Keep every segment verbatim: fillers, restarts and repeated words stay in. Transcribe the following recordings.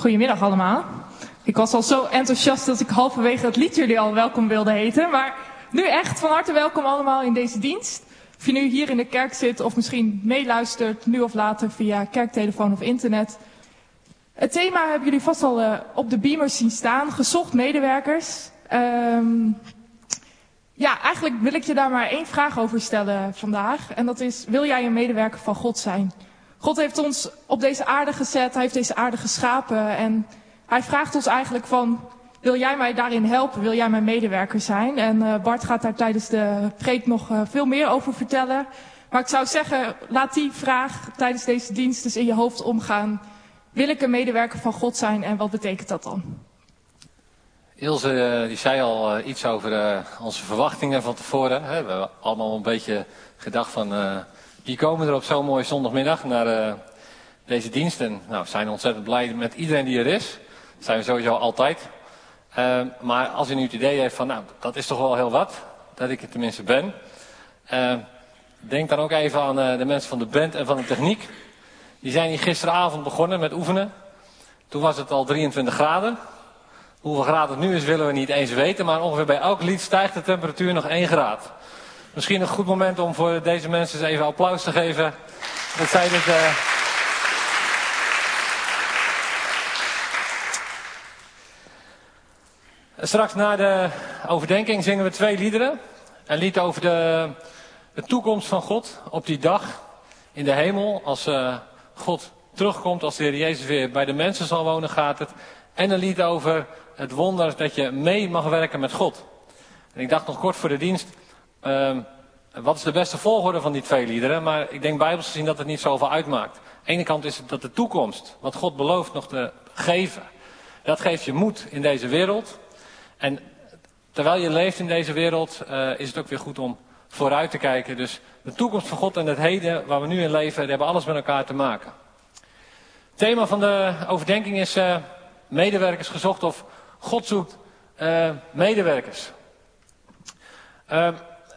Goedemiddag allemaal. Ik was al zo enthousiast dat ik halverwege het lied jullie al welkom wilde heten. Maar nu echt van harte welkom allemaal in deze dienst. Of je nu hier in de kerk zit of misschien meeluistert, nu of later via kerktelefoon of internet. Het thema hebben jullie vast al uh, op de beamers zien staan. Gezocht medewerkers. Um, ja, eigenlijk wil ik je daar maar één vraag over stellen vandaag. En dat is, wil jij een medewerker van God zijn? God heeft ons op deze aarde gezet, hij heeft deze aarde geschapen en hij vraagt ons eigenlijk van, wil jij mij daarin helpen, wil jij mijn medewerker zijn? En uh, Bart gaat daar tijdens de preek nog uh, veel meer over vertellen. Maar ik zou zeggen, laat die vraag tijdens deze dienst dus in je hoofd omgaan. Wil ik een medewerker van God zijn en wat betekent dat dan? Ilse die zei al uh, iets over uh, onze verwachtingen van tevoren. Hè? We hebben allemaal een beetje gedacht van, uh, wie komen er op zo'n mooie zondagmiddag naar uh, deze dienst. En nou, we zijn ontzettend blij met iedereen die er is. Dat zijn we sowieso altijd. Uh, maar als u nu het idee heeft van, nou, dat is toch wel heel wat. Dat ik er tenminste ben. Uh, denk dan ook even aan uh, de mensen van de band en van de techniek. Die zijn hier gisteravond begonnen met oefenen. Toen was het al drieëntwintig graden. Hoeveel graden het nu is willen we niet eens weten. Maar ongeveer bij elk lied stijgt de temperatuur nog één graad. Misschien een goed moment om voor deze mensen eens even applaus te geven. Dat zij dit... Uh... Straks na de overdenking zingen we twee liederen. Een lied over de, de toekomst van God op die dag in de hemel. Als uh, God terugkomt, als de Heer Jezus weer bij de mensen zal wonen, gaat het. En een lied over het wonder dat je mee mag werken met God. En ik dacht nog kort voor de dienst, uh, wat is de beste volgorde van die twee liederen? Maar ik denk bijbels gezien dat het niet zoveel uitmaakt. Aan de ene kant is het dat de toekomst, wat God belooft nog te geven, dat geeft je moed in deze wereld. En terwijl je leeft in deze wereld, uh, is het ook weer goed om vooruit te kijken. Dus de toekomst van God en het heden waar we nu in leven, die hebben alles met elkaar te maken. Het thema van de overdenking is uh, medewerkers gezocht of God zoekt uh, medewerkers. Uh,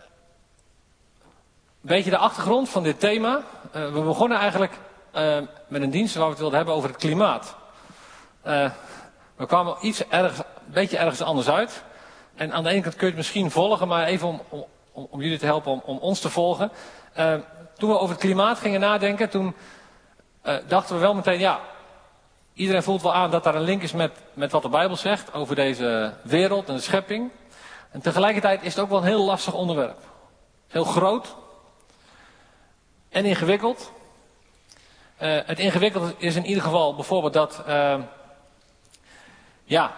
een beetje de achtergrond van dit thema. Uh, we begonnen eigenlijk uh, met een dienst waar we het wilden hebben over het klimaat. Uh, we kwamen iets ergens, een beetje ergens anders uit. En aan de ene kant kun je het misschien volgen, maar even om, om, om jullie te helpen om, om ons te volgen. Uh, toen we over het klimaat gingen nadenken, toen uh, dachten we wel meteen, ja, iedereen voelt wel aan dat daar een link is met, met wat de Bijbel zegt over deze wereld en de schepping. En tegelijkertijd is het ook wel een heel lastig onderwerp. Heel groot en ingewikkeld. Uh, het ingewikkelde is in ieder geval bijvoorbeeld dat, uh, ja,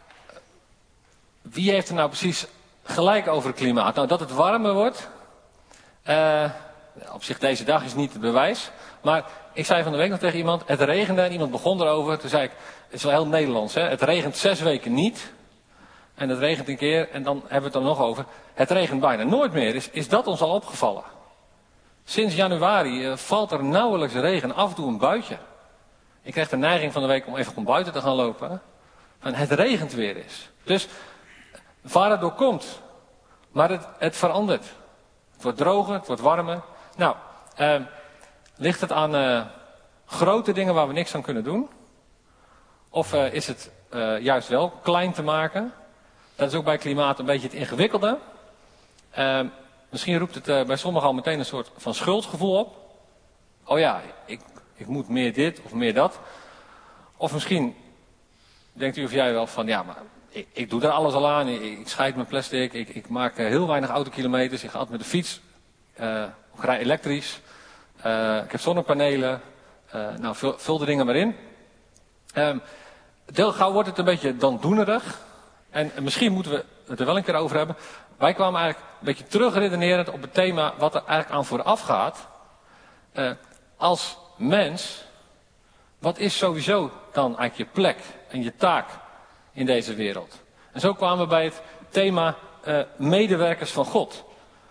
wie heeft er nou precies gelijk over het klimaat? Nou, dat het warmer wordt, uh, op zich deze dag is niet het bewijs. Maar ik zei van de week nog tegen iemand, het regende en iemand begon erover. Toen zei ik, het is wel heel Nederlands, hè? Het regent zes weken niet. En het regent een keer en dan hebben we het er nog over. Het regent bijna nooit meer. Is, is dat ons al opgevallen? Sinds januari uh, valt er nauwelijks regen, af en toe een buitje. Ik kreeg de neiging van de week om even gewoon buiten te gaan lopen. Hè? En het regent weer eens. Dus waar het door komt, maar het, het verandert. Het wordt droger, het wordt warmer. Nou, uh, ligt het aan uh, grote dingen waar we niks aan kunnen doen? Of uh, is het uh, juist wel klein te maken? Dat is ook bij klimaat een beetje het ingewikkelde. Uh, misschien roept het uh, bij sommigen al meteen een soort van schuldgevoel op. Oh ja, ik, ik moet meer dit of meer dat. Of misschien denkt u of jij wel van, ja, maar ik, ik doe er alles al aan. Ik, ik scheid mijn plastic, ik, ik maak uh, heel weinig autokilometers. Ik ga altijd met de fiets. Uh, ik rij elektrisch. Uh, ik heb zonnepanelen. Uh, nou, vul, vul de dingen maar in. Um, heel gauw wordt het een beetje dan doenerig. En misschien moeten we het er wel een keer over hebben. Wij kwamen eigenlijk een beetje terugredenerend op het thema wat er eigenlijk aan vooraf gaat. Uh, als mens, wat is sowieso dan eigenlijk je plek en je taak in deze wereld? En zo kwamen we bij het thema uh, medewerkers van God.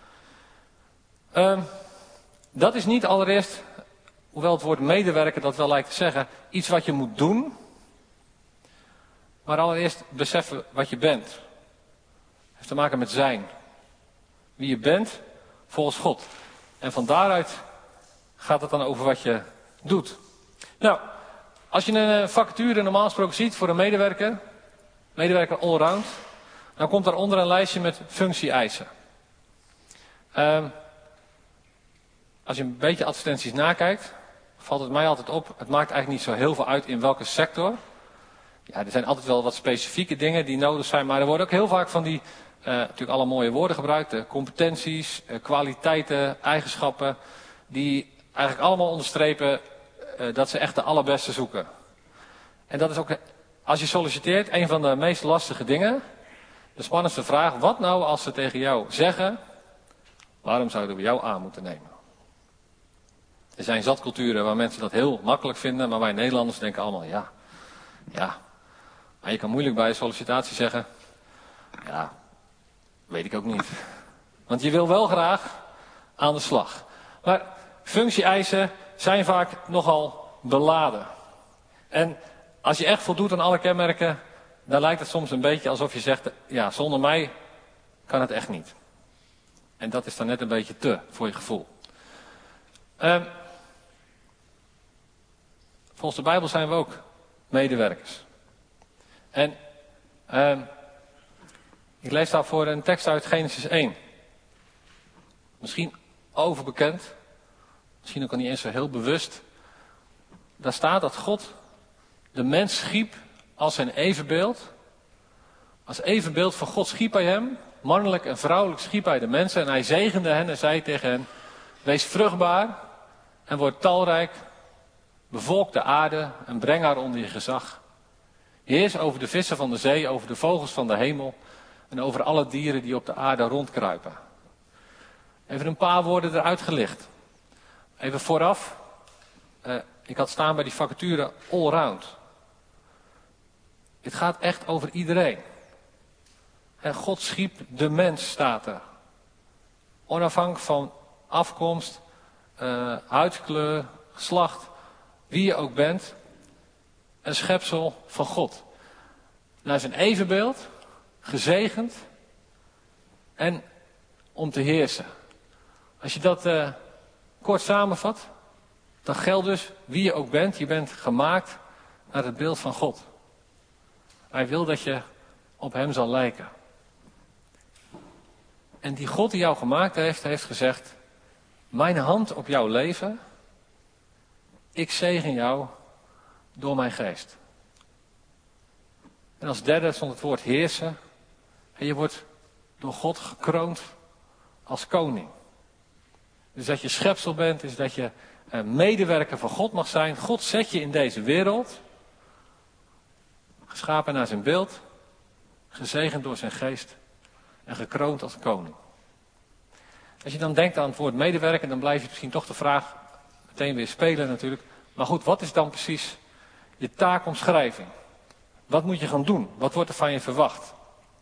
Uh, dat is niet allereerst, hoewel het woord medewerker dat wel lijkt te zeggen, iets wat je moet doen. Maar allereerst beseffen wat je bent. Het heeft te maken met zijn. Wie je bent volgens God. En van daaruit gaat het dan over wat je doet. Nou, Als je een vacature normaal gesproken ziet voor een medewerker, medewerker allround, dan komt daaronder een lijstje met functie-eisen. Um, als je een beetje advertenties nakijkt, valt het mij altijd op, het maakt eigenlijk niet zo heel veel uit in welke sector. Ja, er zijn altijd wel wat specifieke dingen die nodig zijn, maar er worden ook heel vaak van die, uh, natuurlijk alle mooie woorden gebruikt, uh, competenties, uh, kwaliteiten, eigenschappen, die eigenlijk allemaal onderstrepen uh, dat ze echt de allerbeste zoeken. En dat is ook, als je solliciteert, een van de meest lastige dingen. De spannendste vraag, wat nou als ze tegen jou zeggen, waarom zouden we jou aan moeten nemen? Er zijn zat culturen waar mensen dat heel makkelijk vinden, maar wij Nederlanders denken allemaal, ja, ja. Maar je kan moeilijk bij een sollicitatie zeggen, ja, weet ik ook niet. Want je wil wel graag aan de slag. Maar functie-eisen zijn vaak nogal beladen. En als je echt voldoet aan alle kenmerken, dan lijkt het soms een beetje alsof je zegt, ja, zonder mij kan het echt niet. En dat is dan net een beetje te, voor je gevoel. Uh, volgens de Bijbel zijn we ook medewerkers. En uh, ik lees daarvoor een tekst uit Genesis één. Misschien overbekend, misschien ook al niet eens zo heel bewust. Daar staat dat God de mens schiep als zijn evenbeeld. Als evenbeeld van God schiep hij hem. Mannelijk en vrouwelijk schiep hij de mensen. En hij zegende hen en zei tegen hen, wees vruchtbaar en word talrijk. Bevolk de aarde en breng haar onder je gezag. Heers over de vissen van de zee, over de vogels van de hemel. En over alle dieren die op de aarde rondkruipen. Even een paar woorden eruit gelicht. Even vooraf. Uh, ik had staan bij die vacature allround. Het gaat echt over iedereen. En God schiep de mens, staat er. Onafhankelijk van afkomst, uh, huidskleur, geslacht, wie je ook bent. Een schepsel van God. Naar zijn evenbeeld, gezegend en om te heersen. Als je dat uh, kort samenvat, dan geldt dus wie je ook bent. Je bent gemaakt naar het beeld van God. Hij wil dat je op hem zal lijken. En die God die jou gemaakt heeft, heeft gezegd, mijn hand op jouw leven, ik zegen jou door mijn geest. En als derde stond het woord heersen. En je wordt door God gekroond als koning. Dus dat je schepsel bent, is dat je een medewerker van God mag zijn. God zet je in deze wereld, geschapen naar zijn beeld, gezegend door zijn geest en gekroond als koning. Als je dan denkt aan het woord medewerker, dan blijf je misschien toch de vraag meteen weer spelen natuurlijk. Maar goed, wat is dan precies je taakomschrijving? Wat moet je gaan doen? Wat wordt er van je verwacht?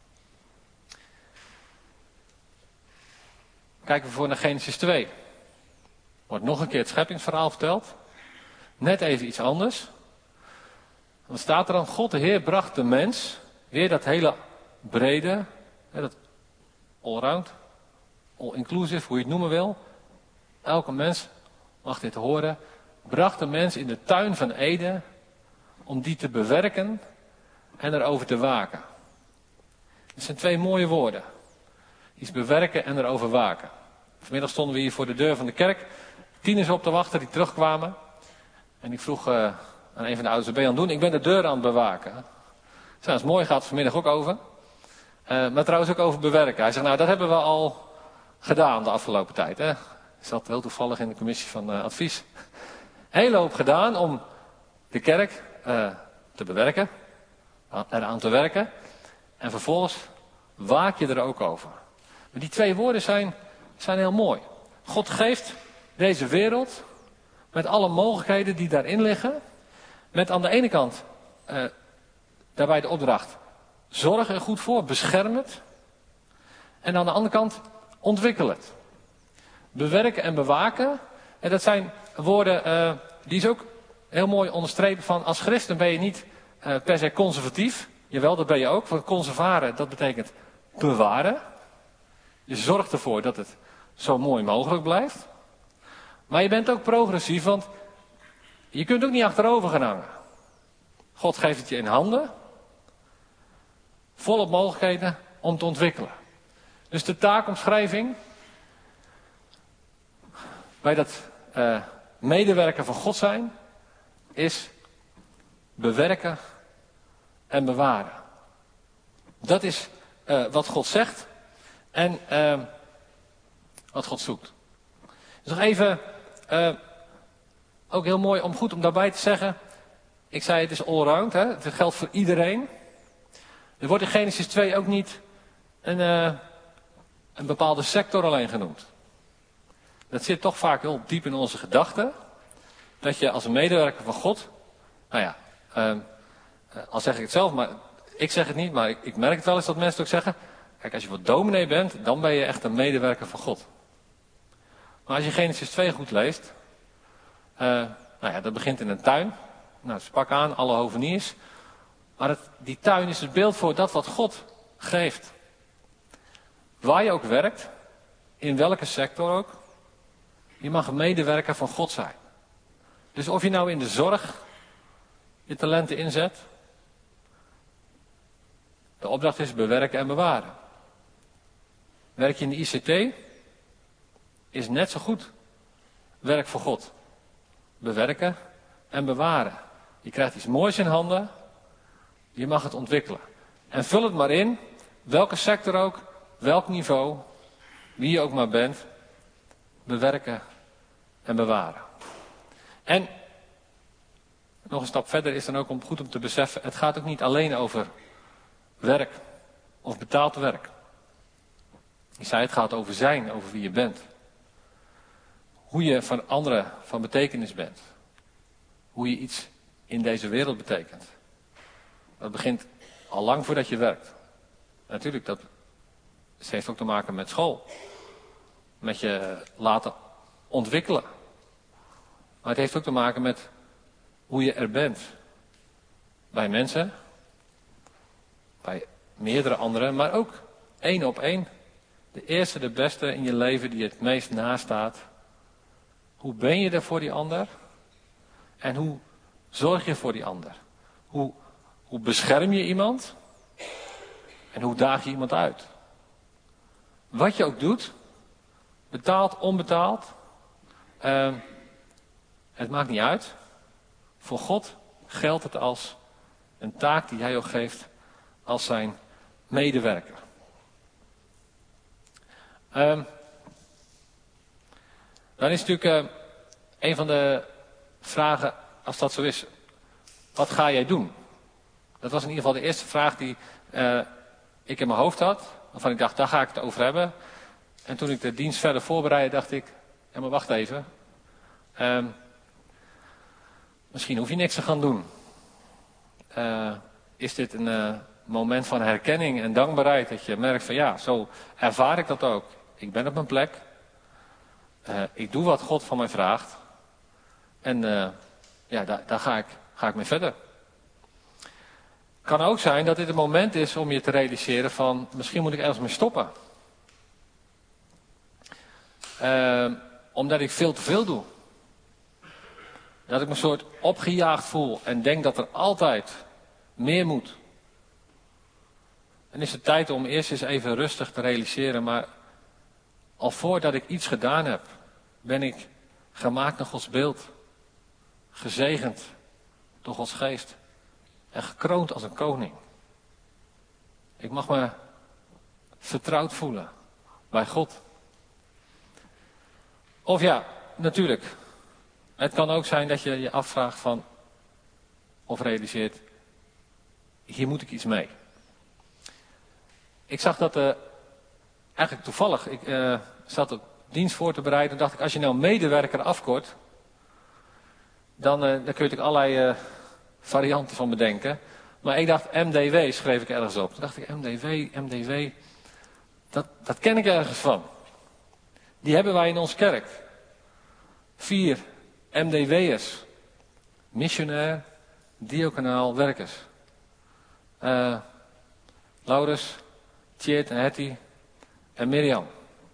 Kijken we voor naar Genesis twee. Wordt nog een keer het scheppingsverhaal verteld. Net even iets anders. Dan staat er dan, God de Heer bracht de mens, weer dat hele brede, dat allround, all-inclusive, hoe je het noemen wil. Elke mens mag dit horen. Bracht de mens in de tuin van Eden om die te bewerken en erover te waken. Dat zijn twee mooie woorden. Iets bewerken en erover waken. Vanmiddag stonden we hier voor de deur van de kerk. Tieners op te wachten die terugkwamen. En ik vroeg uh, aan een van de ouders, wat ben je aan het doen? Ik ben de deur aan het bewaken. Ik zei, dat is mooi, gaat het vanmiddag ook over. Uh, maar trouwens ook over bewerken. Hij zegt, nou dat hebben we al gedaan de afgelopen tijd. Hè? Ik zat heel toevallig in de commissie van uh, advies. Hele hoop gedaan om de kerk uh, te bewerken. Eraan te werken. En vervolgens waak je er ook over. Maar die twee woorden zijn, zijn heel mooi. God geeft deze wereld met alle mogelijkheden die daarin liggen. Met aan de ene kant uh, daarbij de opdracht, zorg er goed voor, bescherm het. En aan de andere kant, ontwikkel het. Bewerken en bewaken. En dat zijn woorden uh, die is ook heel mooi onderstrepen van, als christen ben je niet uh, per se conservatief. Jawel, dat ben je ook. Want conservaren, dat betekent bewaren. Je zorgt ervoor dat het zo mooi mogelijk blijft. Maar je bent ook progressief, want je kunt ook niet achterover gaan hangen. God geeft het je in handen. Volop mogelijkheden om te ontwikkelen. Dus de taakomschrijving bij dat uh, medewerker van God zijn is bewerken en bewaren. Dat is uh, wat God zegt en uh, wat God zoekt. Dus nog even, uh, ook heel mooi om goed om daarbij te zeggen. Ik zei het is allround, hè? Het geldt voor iedereen. Er wordt in Genesis twee ook niet een, uh, een bepaalde sector alleen genoemd. Dat zit toch vaak heel diep in onze gedachten. Dat je als een medewerker van God, nou ja, uh, uh, al zeg ik het zelf, maar ik zeg het niet, maar ik, ik merk het wel eens dat mensen het ook zeggen. Kijk, als je wat dominee bent, dan ben je echt een medewerker van God. Maar als je Genesis twee goed leest, uh, nou ja, dat begint in een tuin. Nou, spak aan, alle hoveniers. Maar het, die tuin is het beeld voor dat wat God geeft. Waar je ook werkt, in welke sector ook, je mag een medewerker van God zijn. Dus of je nou in de zorg je talenten inzet, de opdracht is bewerken en bewaren. Werk je in de I C T, is net zo goed werk voor God. Bewerken en bewaren. Je krijgt iets moois in handen, je mag het ontwikkelen. En vul het maar in, welke sector ook, welk niveau, wie je ook maar bent, bewerken en bewaren. En nog een stap verder is dan ook om goed om te beseffen, het gaat ook niet alleen over werk of betaald werk. Ik zei, het gaat over zijn, over wie je bent. Hoe je van anderen van betekenis bent. Hoe je iets in deze wereld betekent. Dat begint al lang voordat je werkt. Natuurlijk, dat heeft ook te maken met school. Met je laten ontwikkelen. Maar het heeft ook te maken met hoe je er bent. Bij mensen. Bij meerdere anderen, maar ook één op één. De eerste, de beste in je leven die het meest nastaat. Hoe ben je er voor die ander? En hoe zorg je voor die ander? Hoe, hoe bescherm je iemand? En hoe daag je iemand uit? Wat je ook doet, betaald, onbetaald, uh, het maakt niet uit. Voor God geldt het als een taak die hij ook geeft als zijn medewerker. Uh, dan is natuurlijk uh, een van de vragen, als dat zo is, wat ga jij doen? Dat was in ieder geval de eerste vraag die uh, ik in mijn hoofd had. Waarvan ik dacht, daar ga ik het over hebben. En toen ik de dienst verder voorbereidde, dacht ik, ja maar wacht even. Uh, misschien hoef je niks te gaan doen. Uh, is dit een uh, moment van herkenning en dankbaarheid. Dat je merkt van ja, zo ervaar ik dat ook. Ik ben op mijn plek. Uh, ik doe wat God van mij vraagt. En uh, ja, daar, daar ga, ik, ga ik mee verder. Het kan ook zijn dat dit een moment is om je te realiseren van misschien moet ik ergens mee stoppen. Uh, omdat ik veel te veel doe. Dat ik me een soort opgejaagd voel en denk dat er altijd meer moet. En is het tijd om eerst eens even rustig te realiseren, maar al voordat ik iets gedaan heb, ben ik gemaakt naar Gods beeld. Gezegend door Gods geest. En gekroond als een koning. Ik mag me vertrouwd voelen bij God. Of ja, natuurlijk. Het kan ook zijn dat je je afvraagt van, of realiseert, hier moet ik iets mee. Ik zag dat uh, eigenlijk toevallig, ik uh, zat op dienst voor te bereiden en dacht ik, als je nou medewerker afkort, dan, uh, dan kun je natuurlijk allerlei uh, varianten van bedenken. Maar ik dacht, M D W schreef ik ergens op. Toen dacht ik, M D W, M D W, dat, dat ken ik ergens van. Die hebben wij in onze kerk. Vier M D W'ers. Missionair, diaconaal werkers. Uh, Laurens, Tjeerd en Hetty en Mirjam.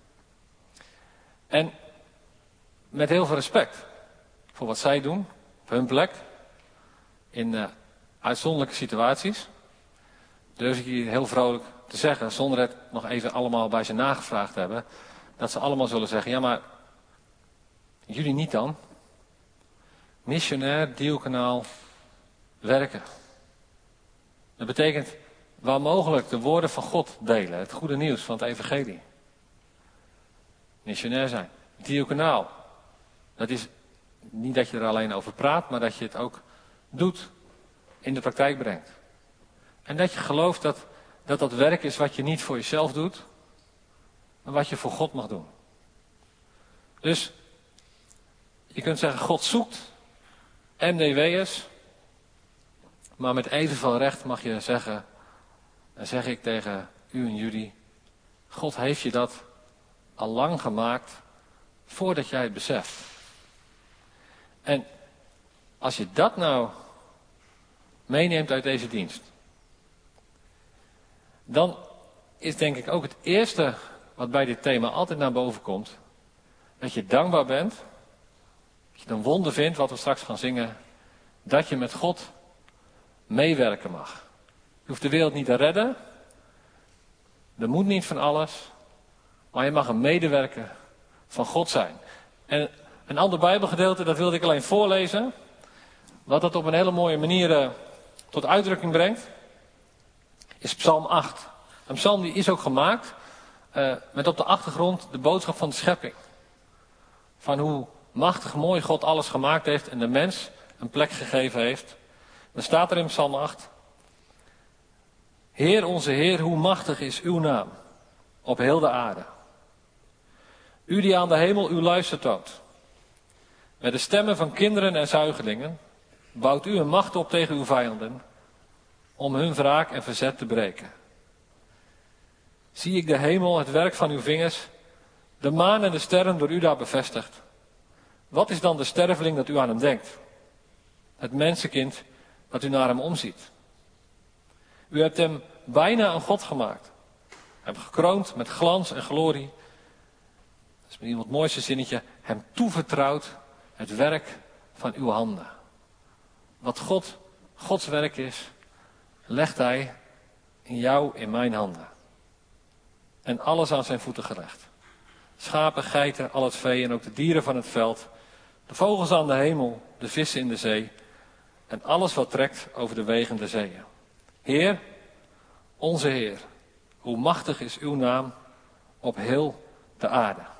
En met heel veel respect voor wat zij doen, op hun plek, in uh, uitzonderlijke situaties. Durf ik hier heel vrolijk te zeggen, zonder het nog even allemaal bij ze nagevraagd te hebben, dat ze allemaal zullen zeggen, ja maar, jullie niet dan? Missionair, Dielkanaal, werken. Dat betekent waar mogelijk de woorden van God delen, het goede nieuws van het evangelie. Missionair zijn. Dielkanaal. Dat is niet dat je er alleen over praat, maar dat je het ook doet, in de praktijk brengt. En dat je gelooft dat dat, dat werk is wat je niet voor jezelf doet, maar wat je voor God mag doen. Dus je kunt zeggen, God zoekt M D W'ers, maar met evenveel recht mag je zeggen, en zeg ik tegen u en jullie, God heeft je dat al lang gemaakt voordat jij het beseft. En als je dat nou meeneemt uit deze dienst, dan is denk ik ook het eerste wat bij dit thema altijd naar boven komt, dat je dankbaar bent, dat je het een wonder vindt, wat we straks gaan zingen, dat je met God meewerken mag. Je hoeft de wereld niet te redden, er moet niet van alles, maar je mag een medewerker van God zijn. En een ander Bijbelgedeelte, dat wilde ik alleen voorlezen, wat dat op een hele mooie manier uh, tot uitdrukking brengt, is Psalm acht. Een psalm die is ook gemaakt uh, met op de achtergrond de boodschap van de schepping. Van hoe machtig mooi God alles gemaakt heeft en de mens een plek gegeven heeft. Dan staat er in Psalm acht. Heer onze Heer, hoe machtig is uw naam op heel de aarde. U die aan de hemel uw luister toont. Met de stemmen van kinderen en zuigelingen bouwt u een macht op tegen uw vijanden, om hun wraak en verzet te breken. Zie ik de hemel, het werk van uw vingers, de maan en de sterren door u daar bevestigd. Wat is dan de sterveling dat u aan hem denkt? Het mensenkind dat u naar hem omziet. U hebt hem bijna een God gemaakt. Hem gekroond met glans en glorie. Dat is misschien wat mooiste zinnetje. Hem toevertrouwd het werk van uw handen. Wat God, Gods werk is, legt hij in jou, in mijn handen. En alles aan zijn voeten gelegd. Schapen, geiten, al het vee en ook de dieren van het veld. De vogels aan de hemel, de vissen in de zee. En alles wat trekt over de wegen der zeeën. Heer, onze Heer, hoe machtig is uw naam op heel de aarde.